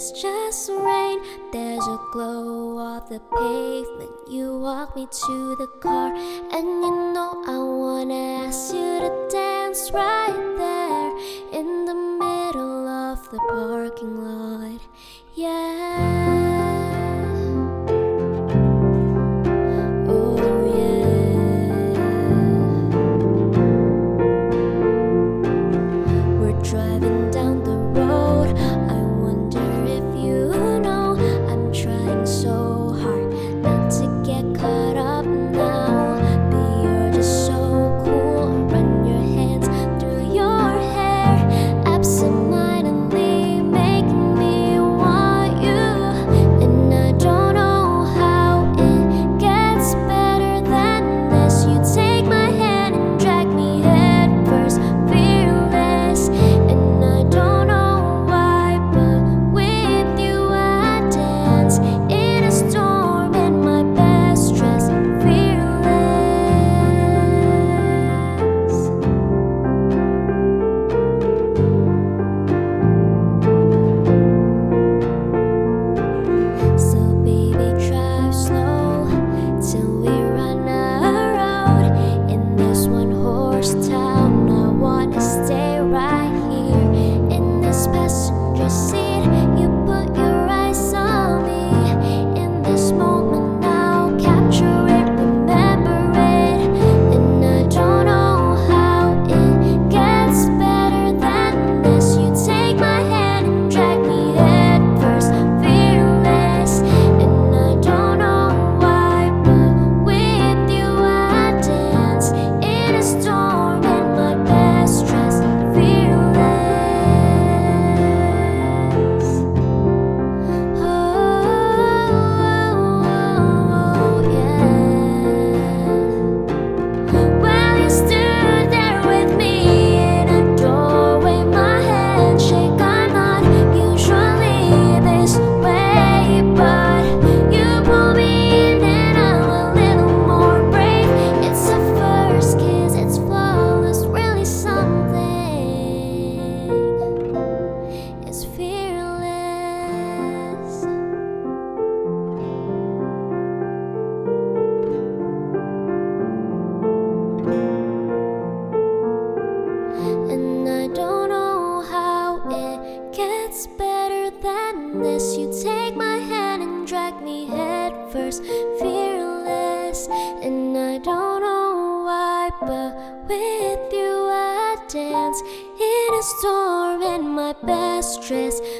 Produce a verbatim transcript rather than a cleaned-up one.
is just rain. There's a glow off the pavement. You walk me to the car, and you know I wanna ask you to dance right there in the middle of the parking lot. Yeah. Driving down the road, I wonder if you know I'm trying so hard not to get caught up now. But you're just so cool. Run your hands through your hair, absentmindedly making me want you. And I don't know how it gets better than this. You take my hand and drag me head first, fearless. Town, I wanna stay right here in this passenger seat. You put your eyes on me in this moment now. Capture it, remember it. And I don't know how it gets better than this. You take my hand and drag me head first, fearless. And I don't know why, but with you I dance in a storm. And I don't know how it gets better than this. You take my hand and drag me head first, fearless. And I don't know why, but with you I dance in a storm in my best dress.